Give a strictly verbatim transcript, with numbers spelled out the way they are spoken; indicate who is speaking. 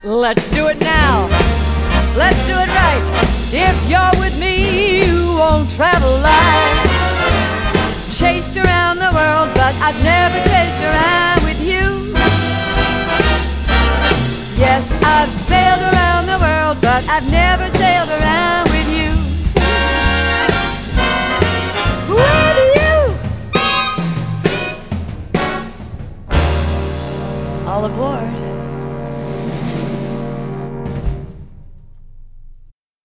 Speaker 1: Let's do it now. Let's do it right. If you're with me, you won't travel light. Chased around the world, but I've never chased around with you. Yes, I've sailed around the world, but I've never sailed around with you. With you. All aboard.